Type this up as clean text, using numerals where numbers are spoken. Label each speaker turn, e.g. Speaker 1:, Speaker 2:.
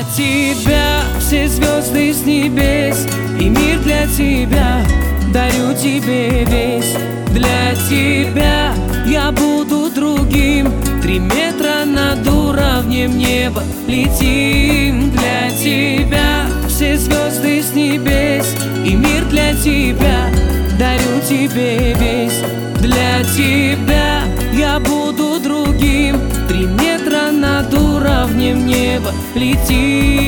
Speaker 1: Для тебя все звезды с небес, и мир для тебя дарю тебе весь. Для тебя я буду другим, 3 метра над уровнем неба летим. Для тебя все звезды с небес, и мир для тебя дарю тебе весь. Для тебя я буду другим, 3 метра над уровнем неба летим.